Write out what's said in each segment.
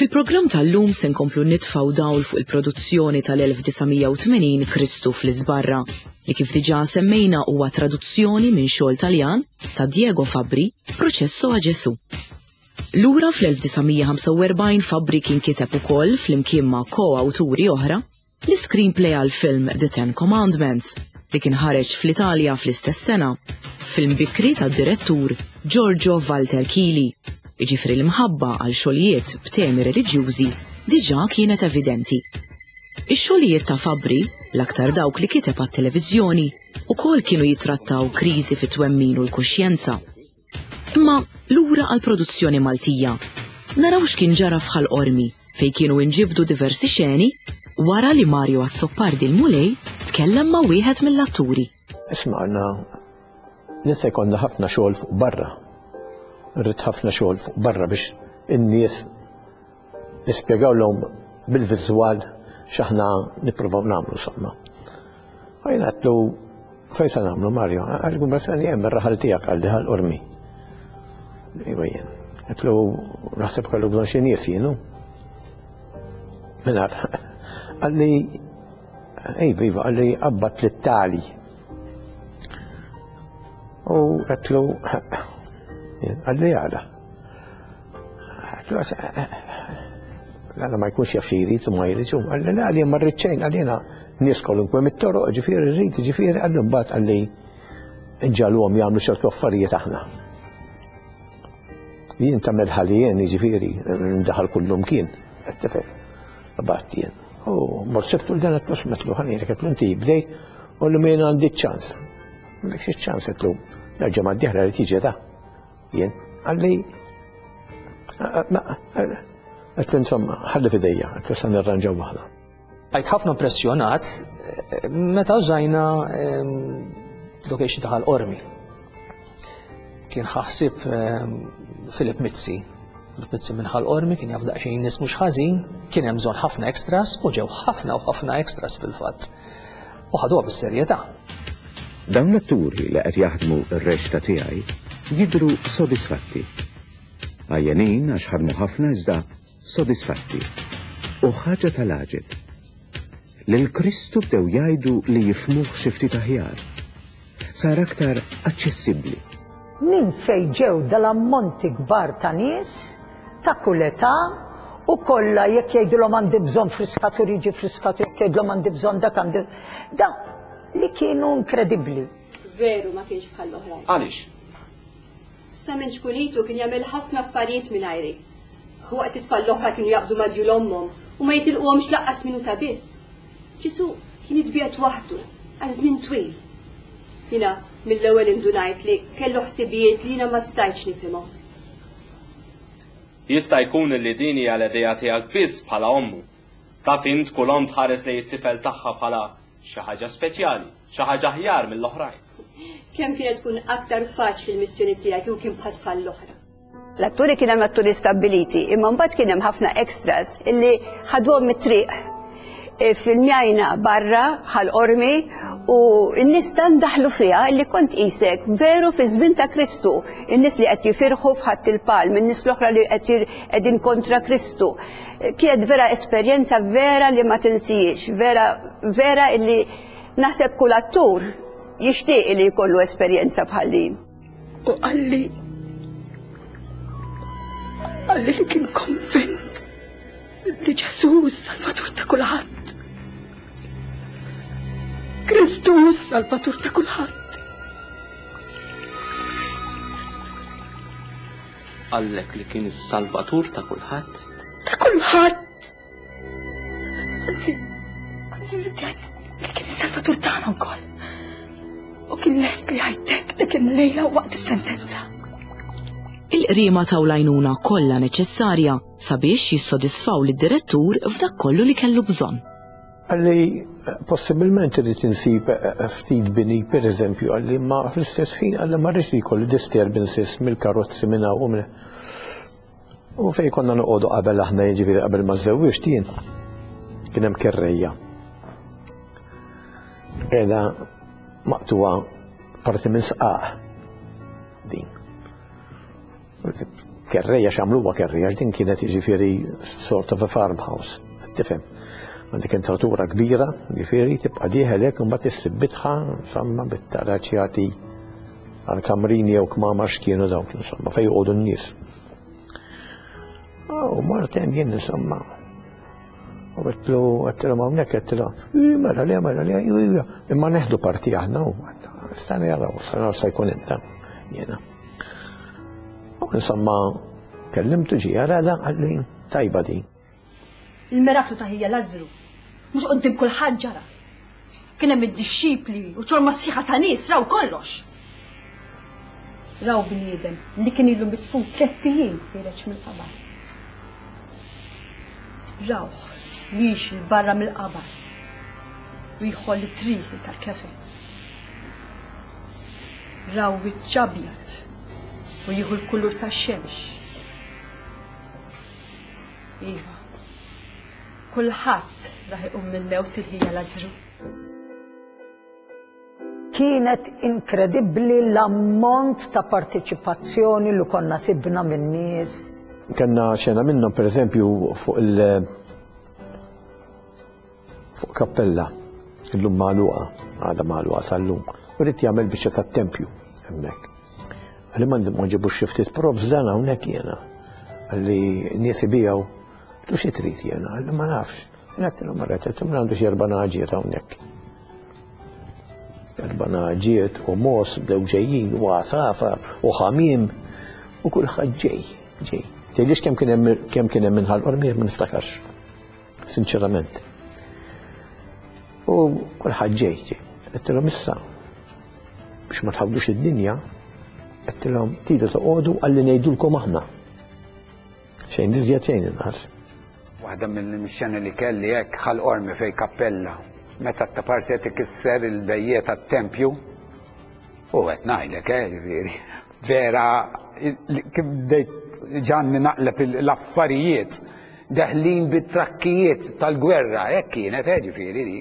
Fil-programm tal-lum se nkomplu nitfgħu dawl fuq il-produzzjoni tal-1980 Kristu fl-Iżbarra li kif diġà semmejna huwa traduzzjoni minn xogħol Taljan ta' Diego Fabbri, Processo a Gesù. Lura fl-1945 Fabbri kien kiteb ukoll flimkien ma' ko-awturi oħra l-screenplay għal-film The Ten Commandments li kien ħareġ fl-Italja fl-istess sena, film bikri tad-direttur Giorgio Walter Chili. Iġifri l-imħabba għal xogħlijiet b'temi reliġjużi diġà kienet evidenti. Ix-xogħlijiet ta' Fabbri, l-aktar dawk li kiteb għat-televiżjoni, ukoll kienu jitrattaw kriżi fit-twemmin u l-kuxjenza. Imma lura għall-produzzjoni Maltija, naraw x'kien ġara f'Ħal Qormi fejn kienu inġibdu diversi xeni wara li Mario Azzoppardi l-Mulej tkellem ma' wieħed mill-atturi. Isma'na, nista' jkollna ħafna xogħol fuq barra. Rrid ħafna xogħol fuq barra biex in-nies nispjegawlhom bil-viżwal x'aħna nippruvaw nagħmlu somma. Ħajna għatlu fejn se nagħmlu Mario, għalgum bas hemm ir-raħal tiegħek għal Ħal Qormi. Iva jien. Għatlu naħseb kellu bżonn xi nies jienu. Minar. Għalli iva għalli qabbat lit-tali. U għatlu għalli għala. Għalla ma jkunx jaffiri, tu ma jriċu. Għalli ma rriċċejn, għallina nis kolunkwe mit-toro, ġifiri rrit, ġifiri għallu mbat għalli ġalu għom jgħamlu xertu affarijiet aħna. Jien tamel ħalijien, ġifiri, ndaħal kullum kien, għattefel, għabat jien. U morsibtu l-dan għatlus metlu ħanjeri, għatlu nti jibdej, u l-lumejna għandi ċans. Għalli ċans għatlu, l-ġemad diħra li tiġi da. Jien, għalli, għatlu insomma, ħalli fidejja, għatlu san nirranġaw waħda. Għajt ħafna impressjonat meta użajna location ta' Ħal Qormi. Kien ħaħsib Filip Mizzi. Filip Mizzi minn Ħal Qormi kien jaf daqsxejn nies mhux ħażin, kien hemm bżonn ħafna extras u ġew ħafna extras fil-fatt. U ħaduha bis-serjetà. Dawn l-atturi li qed jaħdmu r-rexta tiegħi jidhru sodisfatti. Għajjenin għax ħadmu ħafna iżda sodisfatti. U ħaġa tal-aġeb. Lill-Kristu bdew jgħidu li jifhmuh xi ftit aħjar. Sar aktar aċċessibbli. Min fejn ġew dal-ammonti kbar ta' nies ta' kull età u kollha jekk jgħidulhom għandi bżonn friskatur jiġi friskatur, jekk jgħidulhom għandi bżonn dak għandi. Da li kienu inkredibbli. Veru ma kienx bħal l-oħrajn. Għaliex? Samen xkulitu kien jagħmel ħafna affarijiet mingħajri. Waqt it-tfal l-oħra kienu jaqbdu madju l-ommhom u ma jitilquhomx laqqas minuta biss. Ġisu kien jitbiegħed waħdu għal żmien twil. Jiena mill-ewwel indunajt li kellu ħsibijiet li jiena ma stajtx nifhimhom. Jista' jkun li din hija l-idea tiegħek biss bħala ommu. Taf int kull omm tħares lejn it-tifel tagħha bħala xi ħaġa speċjali, xi ħaġa aħjar mill-oħrajn. Kemm kienet tkun aktar faċli l-missjoni tiegħek u kien bħat-tfal l-oħra. L-atturi kien hemm atturi stabbiliti, imma mbagħad kien hemm ħafna extras illi ħadwhom mit-triq fil-mjajna barra Ħal Qormi u n-nies tan daħlu fiha illi kont qisek veru fi żmien ta' Kristu, in-nies li qed jifirħu f'ħadd il-palm, in-nies l-oħra li qegħdin kontra Kristu. Kienet vera esperjenza vera li ma tinsijiex, vera illi naħseb kull attur jixtieq li jkollu esperjenza bħal din. U għalli li kien konvent li Ġesu Salvatur ta' kulħadd. Kristu Salvatur ta' kulħadd. Għallek li kien is-Salvatur ta' kulħadd? Ta' kulħadd. Anzi, żied li kien is-Salvatur tagħna wkoll. U kien lest li jgħidlek dik il-lejla waqt is-sentenza. Il-qriema taw l-għajnuna kollha neċessarja sabiex jissodisfaw lid-direttur f'dak kollu li kellu bżonn. Għalli possibilment irid insib ftit bini pereżempju għalli ma fl-istess ħin għalli ma rridx li jkollu disturbances mill-karozzi minn hawn u minn. U fejn konna noqogħdu qabel aħna jiġifieri qabel ma żewwiġt jien kien hemm kerrejja. Qiegħda maqtuwa parti minn sqaq din. kerreja xamluwa kerreja, din kienet jiġifieri sort of a farmhouse, tifhem. Għandek entratura kbira, jiġifieri tibqa' dieħelek imbagħad issib bitħa, insomma bit-taraċjati għal-kamrini jew kmamar x'kienu dawk, insomma, fejn joqogħdu n-nies. U martem jien insomma. U għattilhom hawnhekk għattilhom, mela le, imma neħdu parti aħna u stani jaraw, sa jkun inta jiena. U insomma, kellimtu ġi għarada għalli tajba din. Il-miraklu ta' Hija Lażru, mhux qoddim kulħadd ġara. Kien hemm id-dixxipli u ċorma sħiħa ta' nies raw kollox. Raw bniedem li kien ilu mitfun 3 ijiem ħireġ mill-qabar. Raw li jixri barra mill-qabar u jħolli triħi tal-kefen. Raw iċ-ċabjat u jieħu l-kulur tax-xemx. Iva, kulħadd raħ iqum mill-mewt il-Hija Lażru. Kienet inkredibbli l-ammont ta' partiċipazzjoni li konna sibna minn nies. Kenna xena minnhom pereżempju fuq kappella, illum magħluqa, għadha magħluqa sal-lum, u rrid jagħmel biċċa tat-tempju hemmhekk. Għalli ma ġibux xi ftit probs dan hawnhekk jiena. Għalli nies ibijaw, tu xi trid jiena, għalli ma nafx. Għattilhom marret, għattilhom għandu xi 4 naġiet hawnhekk. 4 naġiet u mos bdew ġejjin u għasafar u ħamim u kulħadd ġej. Tgħidlix kemm kien hemm minħal qormier ma niftakarx. Sinċerament. U kulħadd ġej. Għattilhom issa biex ma tħawdux id-dinja, għattilhom tidu toqgħodu għalli ngħidulkom aħna. Xejn diżjed xejn inqas. Waħda mill-mixxeni li kelli hekk ħal-qormi fejn kappella. Meta t-tapar se tikisser il-bejjiet tat-tempju, u qed ngħidlek ġifieri. Vera kif bdejt ġanni naqleb l-affarijiet deħlin bit-trakkijiet tal-gwerra, hekk kienet ġifieri li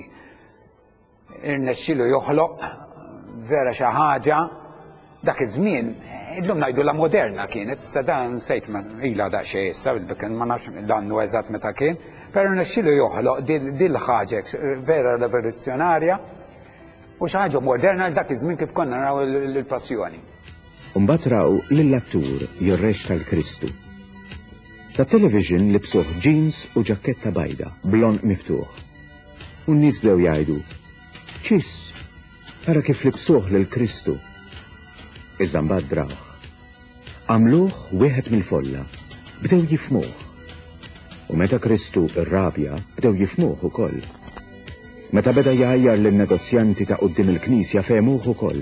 irnexxielu joħloq vera xi ħaġa dak iż-żmien, illum ngħidu la moderna kienet, issa dan sejt ilha daqsxejn issa bil-bikken ma nafx l-annu eżatt meta kien, però nexxielu joħloq din ħaġa vera rivoluzzjonarja u xi ħaġa moderna dak iż-żmien kif konna naraw il-passjoni. Mbagħad raw lill-attur Jirrex tal-Kristu. Tat-television libsuh jeans u ġakketta bajda, blond miftuħ. U n-nies bdew jgħidu, ċis, ara kif libsuh lill-Kristu. Iżda mbagħad drawh. Għamluh wieħed mill-folla, bdew jifmuh. U meta Kristu irrabja, bdew jifmuh ukoll. Meta beda jgħajjar lin-negozjanti ta' quddiem il-Knisja femuh ukoll.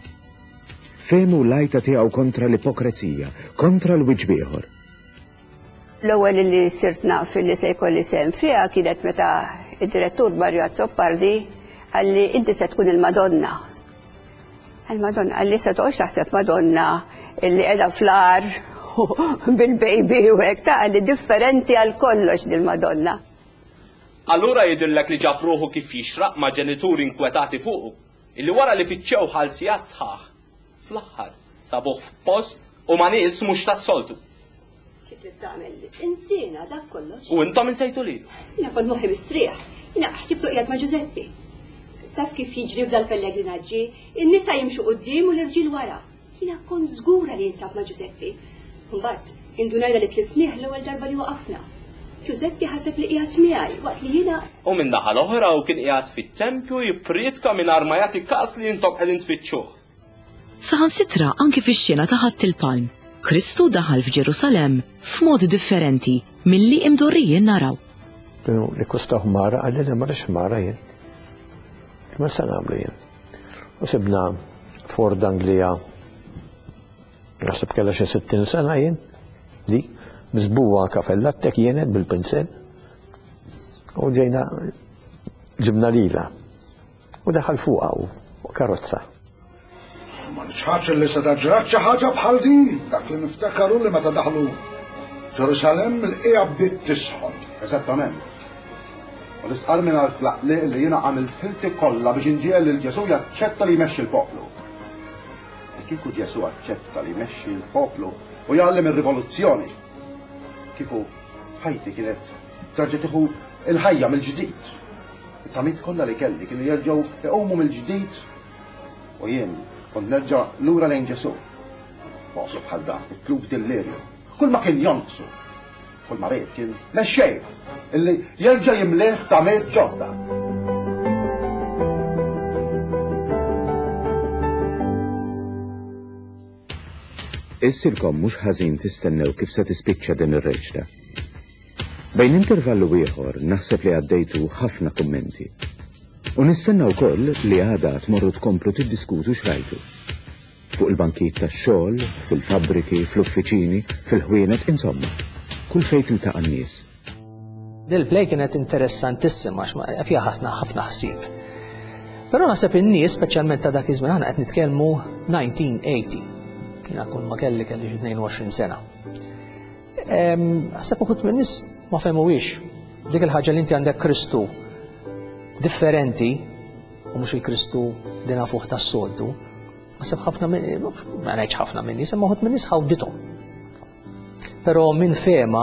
Femu l-għajta tiegħu kontra l-ipokrezija, kontra l-wiġb ieħor. L-ewwel li sirt naf li se jkolli sehem fiha kienet meta id-direttur Mario Azzoppardi għalli inti se tkun il-Madonna. Il-Madonna għalli se toqgħodx taħseb Madonna illi qiegħda fl-ar bil-baby u hekk ta' għalli differenti għal kollox dil-Madonna. Allura jidhirlek li ġabruħu kif jixraq ma' ġenituri inkwetati fuqu, illi wara li fiċċew ħalsijat sħaħ. Fl-aħħar sabuh f'post u ma nies mhux tas-soltu. Kif trid tagħmel insina dak kollox. U intom insejtu lilu. Jiena kont moħħi mistrieħ. Jiena ħsibtu qiegħed ma' Giuseppe. Taf kif jiġri f'dal pellegrinaġġi, in-nisa jimxu quddiem u l-irġiel wara. Jiena kont żgura li jinsab ma' Giuseppe. Mbagħad indunajna li tlifnieh l-ewwel darba li waqafna. Giuseppe ħaseb li qiegħed miegħi waqt li jiena. U minn naħa l-oħra u kien qiegħed fit-tempju jipprietka mingħajr ma jagħti każ li intom qegħdin tfittxuh. Saħansitra anki fix-xena ta' Ħadd il-Palm, Kristu daħal f'Ġerusalemm f'mod differenti milli imdorrijin naraw. Li kosta ħmara għalli li marrex ħmara jien. Ma se nagħmlu jien. U sibna Ford Anglia, naħseb kellha xi 60 sena jien, li miżbuwa kafellattek jienet bil-pinsel. U ġejna ġibna lila. U daħal fuqha u karozza. Ma nċħaċ li se taġrat xi ħaġa bħal din, dak li niftakaru li meta daħlu Ġerusalem il-qija bdiet tisħon. Eżattament. U l-istqar minn għal-tlaqli li jiena għamilt ħilti kollha biex inġiel lil Ġesu jaċċetta li jmexxi l-poplu. Kieku Ġesu aċċetta li jmexxi l-poplu, u jgħallim ir-rivoluzzjoni. Kieku ħajti kienet terġa' tieħu il-ħajja mill-ġdid. It-tamiet kollha li kelli kienu jerġgħu iqumu mill-ġdid u jien kont nerġa' lura lejn Ġesu. Waqsu bħal dan, it-tluf delirju. Kull ma kien jonqsu. Kull ma rejt kien mexxej illi jerġa' jimleħ tamiet ġodda. Issirkom mhux ħażin tistennew kif se tispiċċa din ir-reġda. Bejn intervallu ieħor naħseb li għaddejtu ħafna kummenti. U nistenna wkoll li għada tmorru tkomplu tiddiskutu x'rajtu. Fuq il-bankijiet tax-xogħol, fil-fabbriki, fl-uffiċini, fil-ħwienet, insomma, kull fejn tiltaqa' n-nies. Dil-play kienet interessantissima fiha ħafna ħsieb. Però naħseb in-nies speċjalment ta' dak iż-żmien aħna qed nitkellmu 1980. Kien kun ma kelli 22 sena. Għasab uħut minnis ma fehmuwiex dik il-ħaġa li inti għandek Kristu differenti u mhux il-Kristu dina fuq tas-soltu. Għasab ħafna minni, ma ngħidx ħafna minni, semma uħut minnis ħawdithom. Però min fem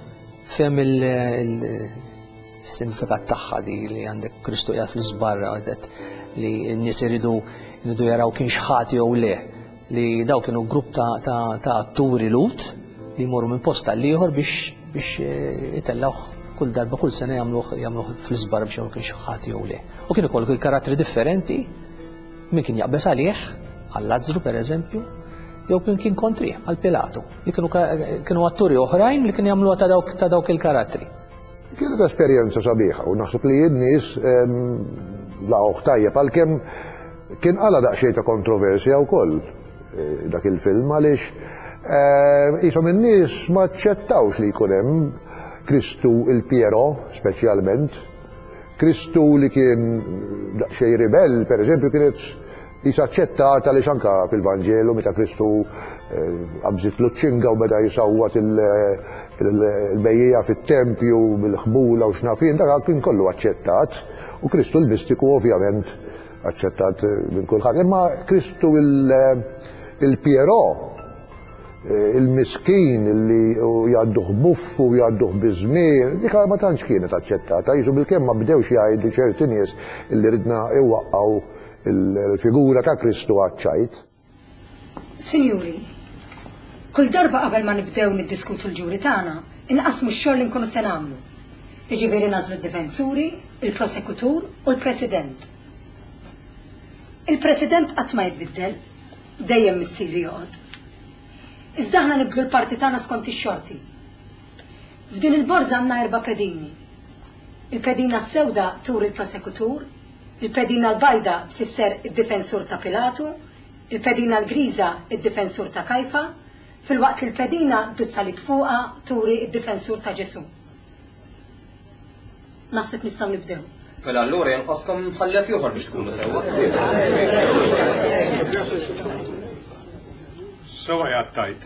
il-sinifikat tagħha li għandek Kristu qiegħed fl-isbarra li n-nies iridu jaraw kien xħati jew le. Li daw kienu grupp ta' atturi lut li jmorru minn posta l-ieħor biex itellawh kull darba kull sena jagħmluh fl-iżbar biex jagħmlu kien xi ħadd jew le. U kienu kollu karattri differenti, min kien jaqbeż għalih, għal Lazzru pereżempju, jew kien kontri għal Pilatu. Li kienu atturi oħrajn li kien jagħmluha ta' dawk il-karattri. Kienet esperjenza sabiħa u naħseb li n-nies laqgħuh tajjeb għalkemm kien qala daqsxejn ta' kontroversja wkoll. Dak il-film għaliex jisom in-nies ma ċċettawx li jkun hemm Kristu il-Piero speċjalment. Kristu li kien daqsxejn ribell, pereżempju, kienet jisa ċċettata għaliex anke fil-Vanġelu meta Kristu qabżit l-ċinga u beda jisawwat il-bejjija fit-tempju bil-ħbula u x'nafin, dak kien kollu aċċettat u Kristu l-mistiku ovvjament aċċettat minn kulħadd. Imma Kristu il-Piero, il-miskin li jgħadduh buffu, jgħadduh biżmien, dik ma tantx kienet aċċettata. Jisu bil-kemm ma bdewx jgħidu ċerti nies illi ridna iwaqqgħu il-figura ta' Kristu għaċċajt. Sinjuri, kull darba qabel ma nibdew niddiskutu l-ġuri tagħna, inqasmu x-xogħol li nkunu se nagħmlu. Jiġifieri nażlu d-difensuri, il-prosekutur u l-President. Il-President qatt ma jitbiddel, dejjem missieri joqgħod. Iżda aħna nibdlu l-parti tagħna skont ix-xorti. F'din il-borża għandna 4 pedini. Il-pedina s-sewda tur il-prosekutur, il-pedina l-bajda tfisser id-difensur ta' Pilatu, il-pedina l-griża id-difensur ta' Kajfa, fil-waqt li l-pedina bis-salib fuqha turi id-difensur ta' Ġesu. Naħseb nistgħu nibdew. Mela allura jenqoskom mħallef ieħor biex tkunu sewwa. Sewa jgħattajt.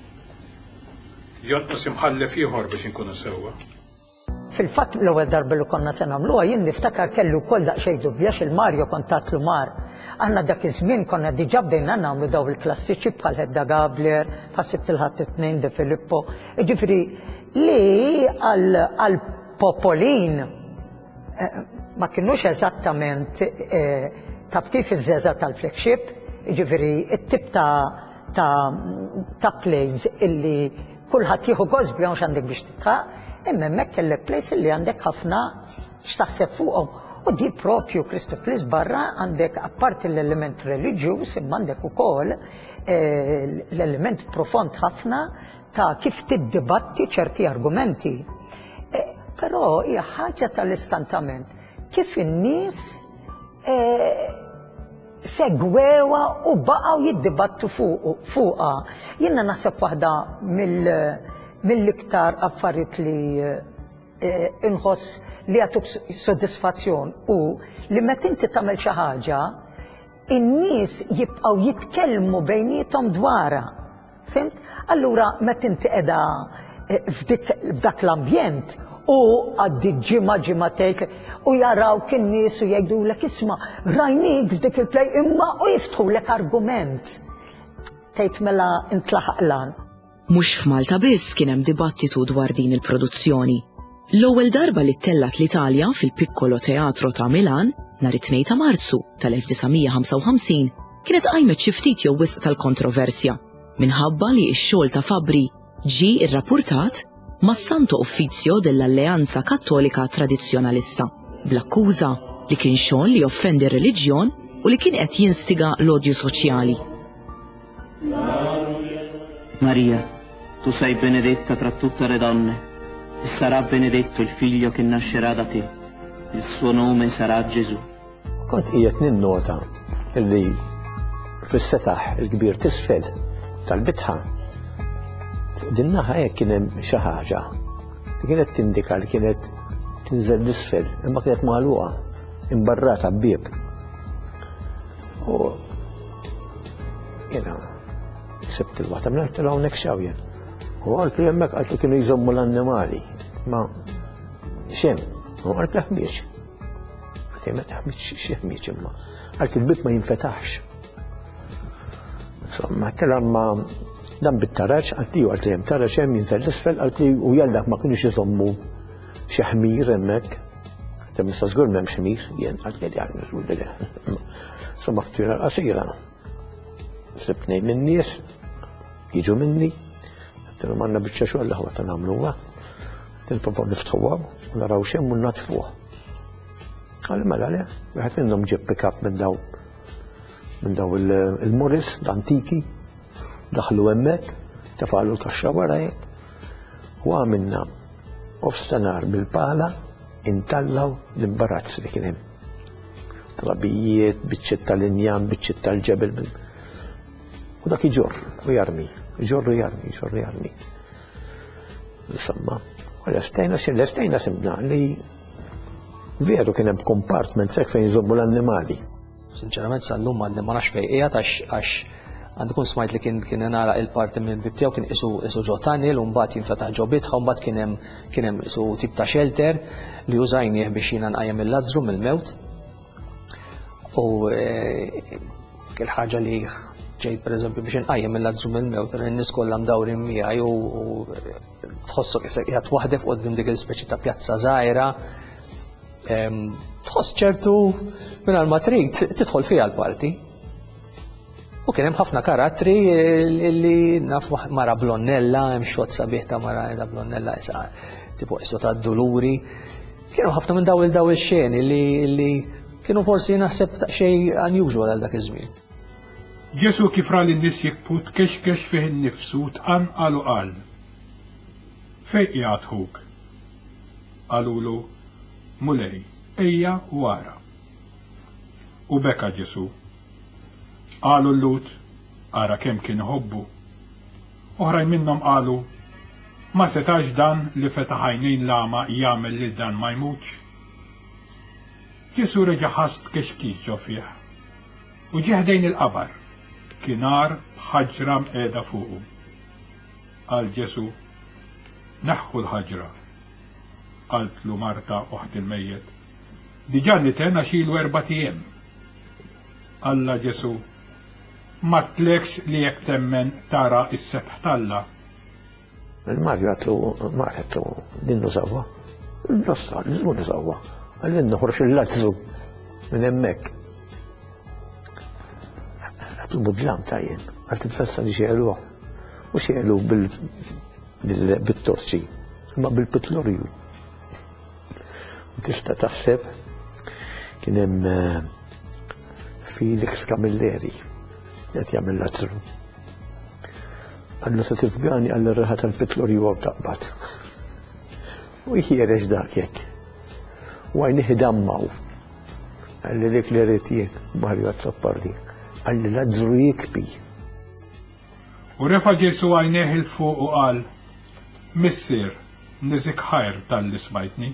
Jonqos imħallef ieħor biex inkunu sewwa. Fil-fatt l-ewwel darba li konna se nagħmluha jien niftakar kellu wkoll daqsxejn dubjax il-Mario kontatlu mar. Aħna dak iż-żmien konna diġà bdejna nagħmlu daw il-klassiċi bħal Hedda Gabler, ħassib tilħadd it-tnejn De Filippo. Jiġifieri li għal Popolin ma kienux eżattament taf kif iż-żeża tal-flagship, jiġifieri it-tip ta' plays illi kulħadd jieħu gost bihom x'għandek biex titħaq, imma hemmhekk kellek plays illi għandek ħafna x'taħseb fuqhom. U di propju Kristu fl-isbarra għandek apparti l-element reliġjuż imma għandek ukoll l-element profond ħafna ta' kif tiddibatti ċerti argumenti. Però hija ħaġa tal-iskantament kif in-nies segwewa u baqgħu jiddibattu fuqha. Jiena naħseb waħda mill-iktar affarijiet li inħoss li għatuk soddisfazzjon u li meta inti tagħmel xi ħaġa, in-nies jibqgħu jitkellmu bejniethom dwarha. Fimt? Allura meta inti qiegħda f'dak l-ambjent u għaddi ġimgħatejk u jaraw kien nies u jgħidulek isma' rajnik f'dik il-play imma u jiftħulek argument. Tgħid mela intlaħaq lan. Mhux f'Malta biss kien hemm dibattitu dwar din il-produzzjoni. L-ewwel darba li tellat l-Italja fil-Piccolo Teatro ta' Milan nhar it-2 ta' Marzu tal-1955 kienet qajmet xi ftit jew wisq tal-kontroversja minħabba li x-xogħol ta' Fabbri ġie irrappurtat mas-Santo Uffizio dell-Alleanza Kattolika Tradizzjonalista bl-akkuża li kien xogħol li offendi r-reliġjon u li kien qed jinstiga l-odju soċjali. Maria, tu sei benedetta tra tutte le donne e sarà benedetto il figlio che nascerà da te. Il suo nome sarà Gesù. Kont qiegħed ninnota li fis-setaħ il-kbir t'isfel tal-bitħa fuq din naħa hekk kien hemm xi ħaġa li kienet tindika li kienet tinżel l-isfel imma kienet magħluqa imbarrata bbieb. U jiena sibt il-waħda minn qed hawnhekk xawjen. U għalt li hemmhekk qalt li kienu jżommu l-annimali ma xem, u għalt li ħmieġ. Ma taħmiċ xi ħmieġ imma għalt il-bib ma jinfetaħx. Insomma, ma dan bit-taraġġ għalt li għalt li hemm taraġġ hemm jinżel l-isfel għalt li u jallak ma kienux iżommu xi ħmir hemmhekk. Hemm issa żgur m'hemmx ħmir, jien għalt li għal żgur li insomma ftira qasira. Sibt ngħid min-nies jiġu minni, għattilhom għandna biċċa xogħol aħwa ta' nagħmluha, nipprovaw niftħuha u naraw x'hemm u natfuh. Għal mela le, wieħed minnhom ġib pick-up minn daw il-Morris, l-antiki, daħlu hemmhekk, tefgħalu l-kaxxa wara hekk u għamilna ofstanar bil-pala intallaw l-imbarazz li kien hemm. Trabijiet, biċċiet tal-injan, biċċiet tal-ġebel. U dak iġor u jarmi, iġor u jarmi. Insomma, u l-estejna simna li veru kien hemm compartment sekk fejn jżommu l-annimali. Sinċerament sal-lum għandi ma nafx fejn qiegħed għax għandikun smajt li kien nagħlaq il-parti minn bib tiegħu kien isu ġo tunnel u mbagħad jinfetaħ ġo bitħa u mbagħad kien hemm isu tip ta' shelter li użajnieh biex jiena nqajjem il-Lazzru mill-mewt. U kien ħaġa li ġejt pereżempju biex inqajjem il-Lazzru mill-mewt in-nies kollha mdawrin miegħi u tħossok qiegħed waħdek quddiem dik il-speċi ta' pjazza żgħira. Tħoss ċertu mingħajr ma trid tidħol fiha l-parti. U kien hemm ħafna karattri li naf mara Blonnella, hemm xogħol sabiħ ta' mara Blonnella isa tipo qisu ta' Duluri. Kienu ħafna minn daw il-xeni li kienu forsi naħseb xejn unusual għal dak iż-żmien. Ġesu kif ra lin-nies jikbu tkexkex fih innifsu tqanqal u qal. Fejn qiegħed ħuk? Qalulu mulej, ejja wara. U beka Ġesu. Qalu l-Lut, ara kemm kien iħobbu. Oħrajn minnhom qalu, ma setax dan li fetaħ għajnejn lama jagħmel lil dan ma jmutx. Ġesu reġa' ħass kexkix ġo fih. U ġie ħdejn il-qabar, kien ar b'ħaġra mqiegħda fuqu. Qal Ġesu, neħħu l-ħaġra. Qaltlu Marta oħt il-mejjed. Diġà niten għax ilu 4 ijiem. Alla Ġesu, ma tlekx li jekk temmen tara is-sebħ talla. Il-Marju għatlu dinnu sawwa. Il-nostra, l-żmur sawwa. Għal-din noħroġ il-Lazzru minn hemmhekk. Għatlu mudlam tajjen, għal tibtassa li xiegħluh. U xiegħluh bil-torċi, imma bil-pitlorju. Tista' taħseb kien hemm Felix Camilleri qed jagħmel Lazzru. Għallu se tifgani għall raħa tal-pitlorju għaw taqbad. U jħiereġ dak jekk. U għajniħi dammaw. Għalli dik li rrit jien, Marju għat-sopparli. Għalli Lazzru jikbi. U refa Ġesu għajneħ il-fuq u qal, Missier, nizik ħajr tal-li smajtni.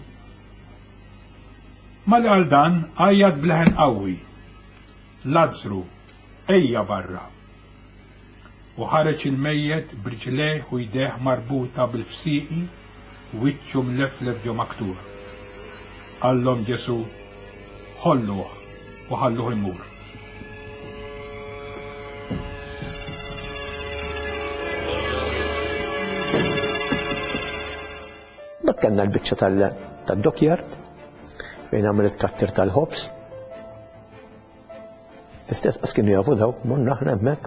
Mal għal dan għajjad bleħen qawwi. Lazzru, ejja barra. U ħareġ il-mejjed b'riġlejh u jdejh marbuta bil-fsiqi u wiċċu mleflef ġo maktur. Għallhom Ġesu, ħolluh u ħalluh imur. kellna l-biċċa tad-dokjard fejn għamilet kattir tal-ħobs. L-istess qas kienu jafu daw, morna aħna hemmhekk.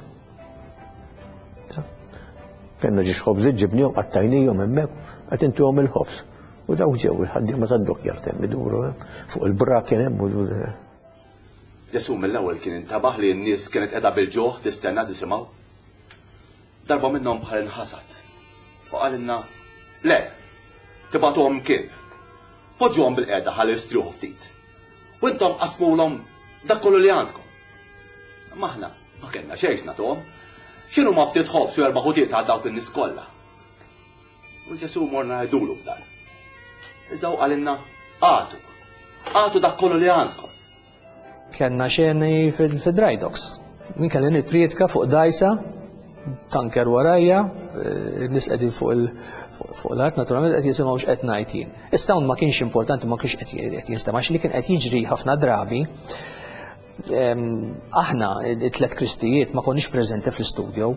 Kellna ġiex ħobż ġibnihom qattajnihom hemmhekk qed intuhom il-ħobs. U daw ġew il-ħaddiema tad-dokjard hemm iduru fuq il-bra kien hemm. Ġesu mill-ewwel kien intabaħ li n-nies kienet qiegħda bil-ġuħ tistenna tisimgħu. Darba minnhom bħal inħasad. U qalilna le, tibagħtuhom kien. Poġġuhom bil-qiegħda ħalli jistriħu ftit. U intom qasmulhom dak kollu li għandkom. Maħna ma kellna xejn nagħtuhom. X'inhu ma ftit ħobs u erba' ħutiet għal dawk in-nies kollha. U Ġesu morna ngħidulu b'dan. Iżda hu qalilna għatu dak kollu li għandkom. Kellna xeni fil-dry docks. Min kelli nitpriedka fuq dajsa, tanker warajja, nis qegħdin fuq l-art naturalment qed jisimgħu x'qed ngħid jien. Is-sound ma kienx importanti, ma kienx qed jinstema' li kien qed jiġri ħafna drabi. Aħna it-tlet Kristijiet ma konniex preżenti fl-istudju.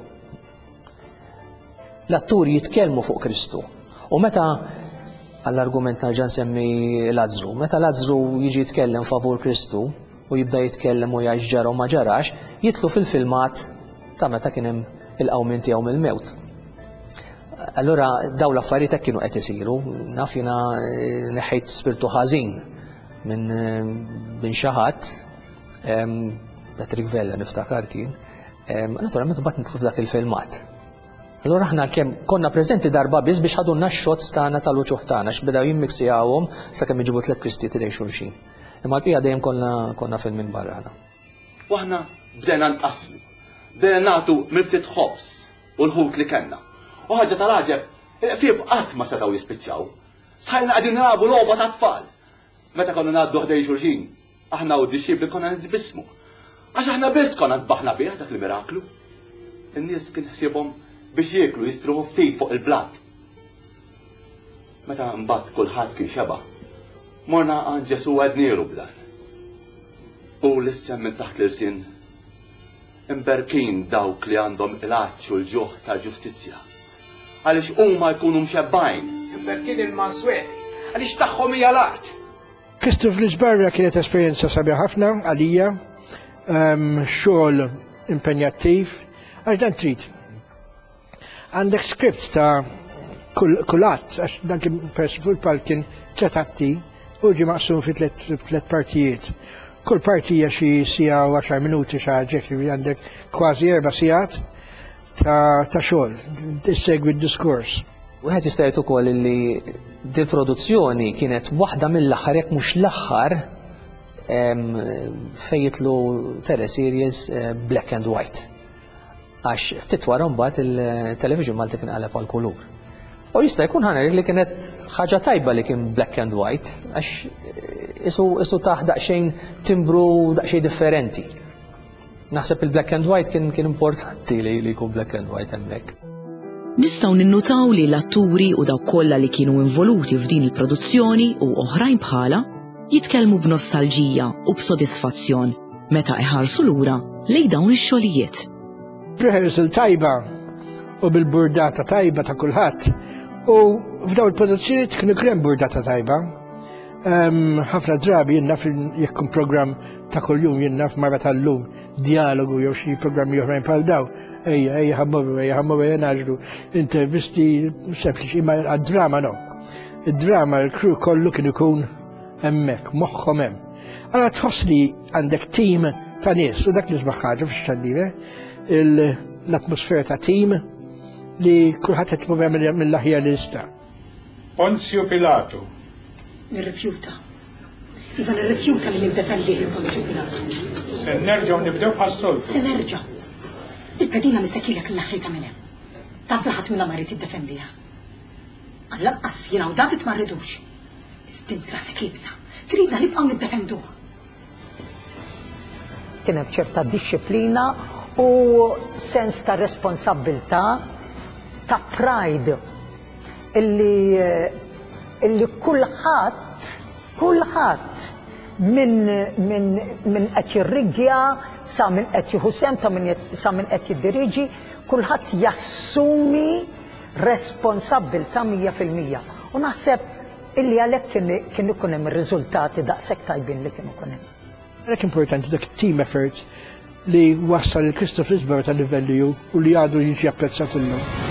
L-atturi jitkellmu fuq Kristu. U meta għall-argument nerġa' nsemmi Lazzru, meta Lazzru jiġi jitkellem favur Kristu u jibda jitkellem u jgħid ġara u ma ġarax, jitlu fil-filmat ta' meta kien hemm il-qawmin tiegħu mill-mewt. Allura dawn l-affarijiet hekk kienu qed isiru, naf jiena neħejt spirtu ħażin minn xi ħadd, Patrick Vella niftakar kien, naturalment mbagħad nidħlu f'dak il-filmat. Allura aħna kemm konna preżenti darba biss biex ħadulna x-shots tagħna tal-wuċuħ tagħna x'bdew jimmiksjawhom sakemm iġibu tliet Kristijiet idej xulxin. Imma l-bqija dejjem konna filmin barra aħna. U aħna bdejna nqasmu. Bdejna nagħtu miftit ħobs u l-ħut li kellna. U ħaġa tal-għaġeb, fif qatt ma setgħu jispiċċaw. Sħajna qegħdin nilagħbu logħba ta' tfal. Meta konna ngħaddu ħdej xulxin, aħna u d-dixxiebli konna nitbissmu. Għax aħna biss konna tbaħna bih dak il-miraklu. In-nies kien ħsiebhom biex jieklu jistruħu ftit fuq il-blat. Meta mbagħad kulħadd kien xeba', morna għand Ġesu għednieru b'dan. U l-issem minn taħt l-irsien imberkin dawk li għandhom il-għaċċ u l-ġuħ ta' ġustizzja. Għaliex huma jkunu mxebbajn. Imberkin il-masweti, għaliex tagħhom hija l-art. Kristu fl-Iżbarra kienet esperjenza sabiħa ħafna għalija, xogħol impenjattiv, għax dan trid. Għandek skript ta' kullat, għax dan kien persi fuq il-palk kien tletatti u ġi maqsum fi tlet partijiet. Kull partija xi sija u 10 minuti xa ġekri għandek kważi 4 sigħat ta' xogħol, tissegwi d-diskors. Wieħed jista' jgħid ukoll li dil-produzzjoni kienet waħda mill-aħħar jekk mhux l-aħħar fejn jitlu teleseries black and white. Għax ftit wara mbagħad il-television Malti kien qaleb għal kulur. U jista' jkun ħana li kienet ħaġa tajba li kien black and white, għax isu taħ daqsxejn timbru daqsxejn differenti. Naħseb il-black and white kien importanti li jkun black and white hemmhekk. Nistgħu ninnutaw li l-atturi u dawk kollha li kienu involuti f'din il-produzzjoni u oħrajn bħala jitkellmu b'nostalġija u b'sodisfazzjon meta iħarsu lura lejn dawn ix-xogħlijiet. Rehearsal tajba u bil-burdata tajba ta' kulħadd u f'daw il-produzzjoni kienu krem burdata tajba. Ħafna drabi jenna jekk programm ta' kuljum jenna f'marra tal-lum dialogu jew xi programmi oħrajn bħal daw. Ejja ħammu naġlu intervisti sempliċi imma għad-drama no. Id-drama l-crew kollu kien ikun hemmhekk, moħħhom hemm. Allora tħoss li għandek tim ta' nies u dak li sbaħ ħaġa fix-xandive l-atmosfera ta' tim li kulħadd qed jipprova mill-aħjar li jista'. Ponzio Pilato. Nirrifjuta. Iva nirrifjuta li niddefendi Ponzio Pilato. Se nerġgħu nibdew ħas-soltu. Se nerġa'. Il-pedina missakilek l-naħħita minn hemm. Taf laħat minna marri tiddefendiha. Għallaqas jiena u David ma rridux. Stint rasek ibsa. Tridna nibqgħu niddefenduh. Kien hemm ċerta disċiplina u sens ta' responsabilità, ta' pride illi kulħadd min qed jirrigja sa min qed jieħu sem sa min qed jiddiriġi, kulħadd jassumi responsabbiltà 100%. U naħseb illi għalhekk kienu kun hemm ir-riżultati daqshekk tajbin li kienu kun hemm. Għalhekk importanti dak team effort li wassal il-Kristof Lisbara tal-livelli u li għadu jiġi apprezzat illum.